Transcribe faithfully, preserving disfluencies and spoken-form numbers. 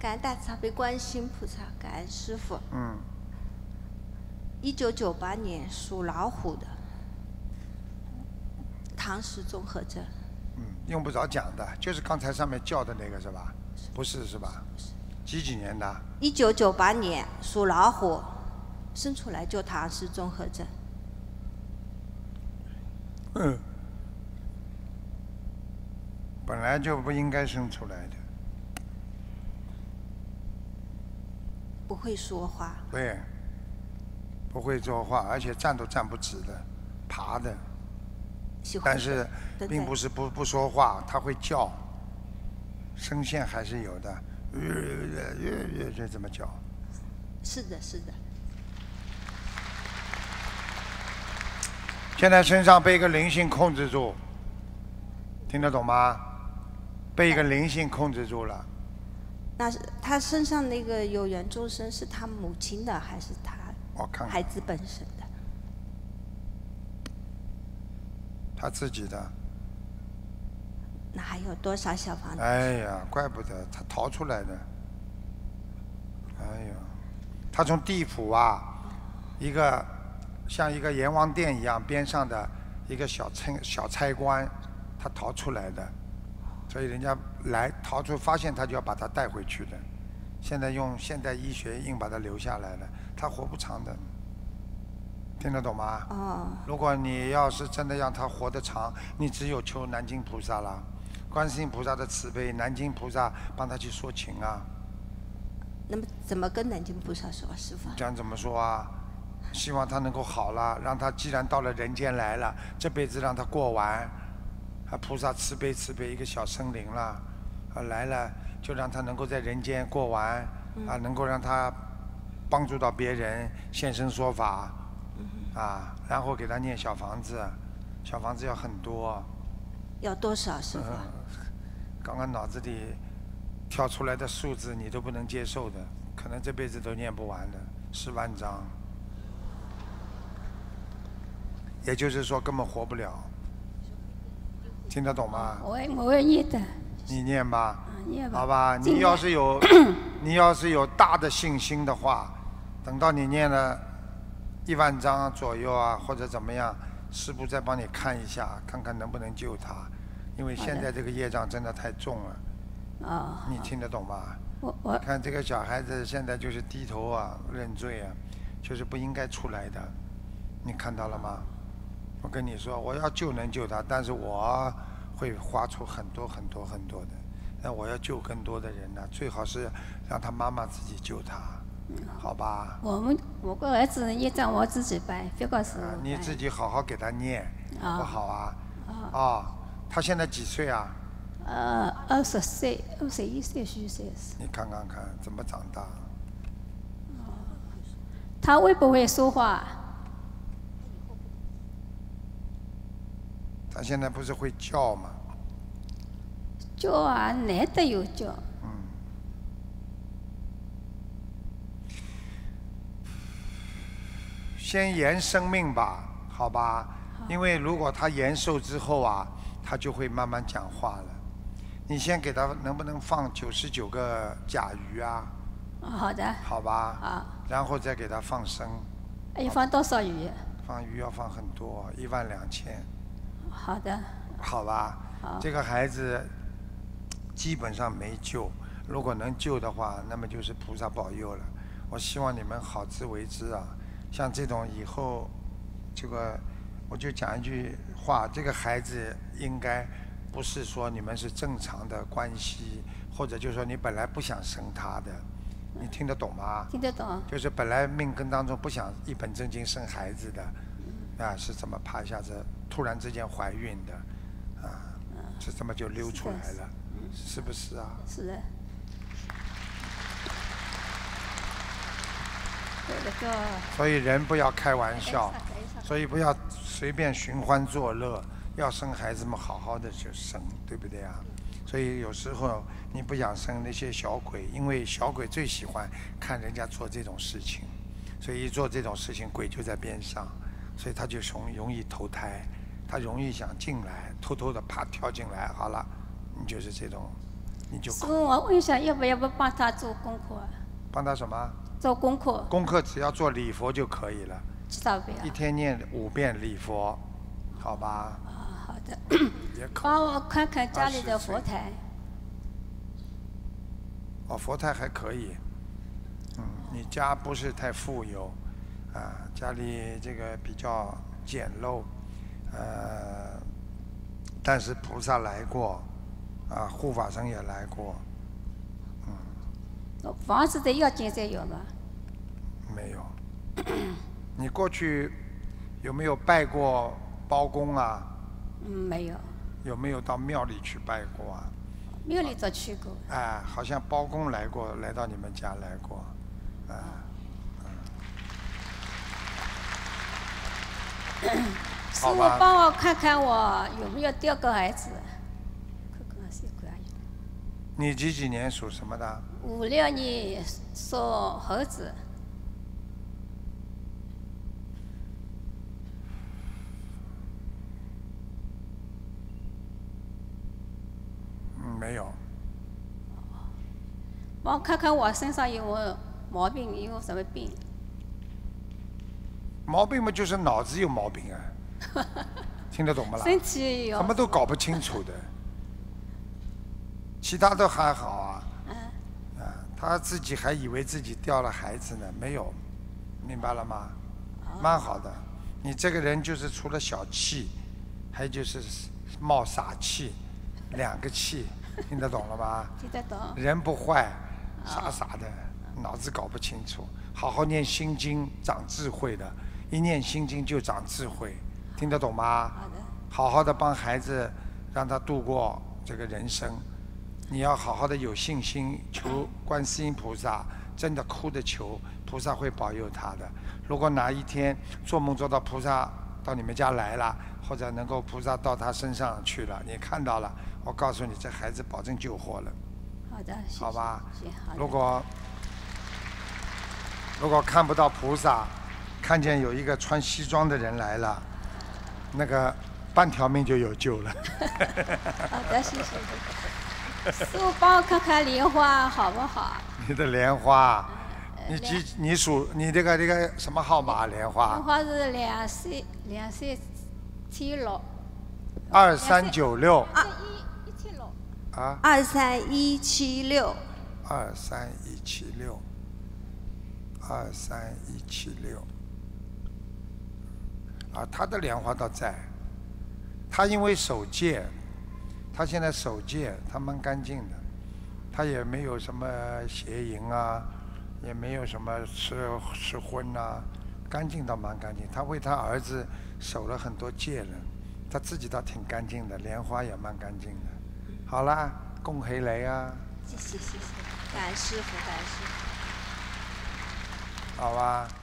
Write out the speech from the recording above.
感恩大慈大悲观世音菩萨，感恩师父。 嗯。 一九九八年属老虎的，唐氏综合症。 嗯，用不着讲的，就是刚才上面叫的那个是吧？不是是吧？几几年的？ 一九九八年属老虎，生出来就唐氏综合症。 嗯。本来就不应该生出来的。 不会说话。 对。不会说话，而且站都站不直的，爬的。但是并不是不不说话，他会叫，声线还是有的，就这么叫。 是的，是的。 现在身上被一个灵性控制住，听得懂吗？被一个灵性控制住了。 那是他身上那个有缘众生是他母亲的还是他孩子本身的？ 他自己的。 那还有多少小房子？ 哎呀，怪不得他逃出来的。哎呀，他从地府啊，一个像一个阎王殿一样边上的一个小差小差官，他逃出来的，所以人家来逃出发现他就要把他带回去的。现在用现代医学硬把他留下来了，他活不长的。听得懂吗？ 哦。 如果你要是真的让他活得长，你只有求南京菩萨了，观世音菩萨的慈悲，南京菩萨帮他去说情啊。 那么怎么跟南京菩萨说，师父？ 讲怎么说啊？希望他能够好了，让他既然到了人间来了，这辈子让他过完，啊，菩萨慈悲慈悲，一个小生灵了，啊来了就让他能够在人间过完，啊能够让他帮助到别人，现身说法。啊，然后给他念小房子，小房子要很多。 要多少，师父？ 嗯，刚刚脑子里跳出来的数字你都不能接受的，可能这辈子都念不完的，十万张。也就是说根本活不了，听得懂吗？ 我我会念的。 你念吧， 念吧。 好吧，你要是有你要是有大的信心的话，等到你念了一万张左右啊，或者怎么样，师父再帮你看一下，看看能不能救他，因为现在这个业障真的太重了。 哦。 你听得懂吗？ 我我看这个小孩子现在就是低头啊，认罪啊，就是不应该出来的，你看到了吗？我跟你说，我要救能救他，但是我会花出很多很多很多的。那我要救更多的人呢，最好是让他妈妈自己救他，好吧？ 我们我个儿子业障我自己背，别个是。 啊，你自己好好给他念，好不好啊？ 啊。 哦，他现在几岁啊？ 呃，二十岁，二十一岁虚岁是。 你看看看，怎么长大？ 他会不会说话？ 他现在不是会叫吗？ 叫啊，难得有叫。 嗯。先延生命吧，好吧？因为如果他延寿之后啊，他就会慢慢讲话了。你先给他能不能放九十九个甲鱼啊？ 好的。 好吧。 好。 然后再给他放生。 要放多少鱼？ 放鱼要放很多，一万两千。 好的。 好吧。 好。 这个孩子基本上没救，如果能救的话，那么就是菩萨保佑了。我希望你们好自为之啊！像这种以后，这个我就讲一句话，这个孩子应该不是说你们是正常的关系，或者就是说你本来不想生他的，你听得懂吗？ 听得懂。 就是本来命根当中不想一本正经生孩子的，啊，是怎么啪一下子突然之间怀孕的，啊，是这么就溜出来了，是不是啊？ 是的。 所以人不要开玩笑，所以不要随便寻欢作乐，要生孩子们好好的就生，对不对啊？所以有时候你不想生那些小鬼，因为小鬼最喜欢看人家做这种事情，所以一做这种事情，鬼就在边上，所以他就容容易投胎，他容易想进来，偷偷的啪跳进来，好了，你就是这种你就。 师傅，我问一下，要不要不帮他做功课啊？ 帮他什么？ 做功课。 功课只要做礼佛就可以了。 知道不要？ 一天念五遍礼佛，好吧？ 啊，好的。 也可。 帮我看看家里的佛台。 哦，佛台还可以。嗯，你家不是太富有，啊，家里这个比较简陋，呃，但是菩萨来过，啊，护法神也来过， 嗯。房子的要紧再有吗？ 没有。你过去有没有拜过包公啊？ 嗯，没有。 有没有到庙里去拜过啊？ 庙里倒去过。 哎，好像包公来过，来到你们家来过，啊， 嗯。师傅，帮我看看我有没有掉个孩子。 你几几年属什么的？ 五六年属猴子。 嗯，没有。 帮我看看我身上有没有毛病，有什么病？ 毛病嘛，就是脑子有毛病啊。听得懂吗啦？ 身体有。 什么都搞不清楚的，其他都还好啊。 嗯。 啊，他自己还以为自己掉了孩子呢，没有，明白了吗？蛮好的。你这个人就是除了小气，还有就是冒傻气，两个气，听得懂了吗？ 听得懂。 人不坏，傻傻的，脑子搞不清楚。好好念心经，长智慧的，一念心经就长智慧，听得懂吗？ 好的。 好好的帮孩子，让他度过这个人生。你要好好的有信心，求观世音菩萨，真的哭着求，菩萨会保佑他的。如果哪一天做梦做到菩萨到你们家来了，或者能够菩萨到他身上去了，你看到了，我告诉你，这孩子保证救活了。 好的，谢谢。 好吧。 谢谢。好的。 如果如果看不到菩萨，看见有一个穿西装的人来了，那个半条命就有救了。 好的，谢谢。师傅，帮我看看莲花好不好？ 你的莲花，你几你属你这个这个什么号码？莲花？ 莲花是两三两三七六。 二三九六。 一一七六。 啊。 二三一七六。 二三一七六。二三一七六。啊，他的莲花倒在，他因为守戒。他现在守戒，他蛮干净的，他也没有什么邪淫啊，也没有什么吃吃荤啊，干净倒蛮干净。他为他儿子守了很多戒了，他自己倒挺干净的，莲花也蛮干净的。好啦，恭喜你啊！ 谢谢谢谢，感恩师父，感恩师父。 好吧。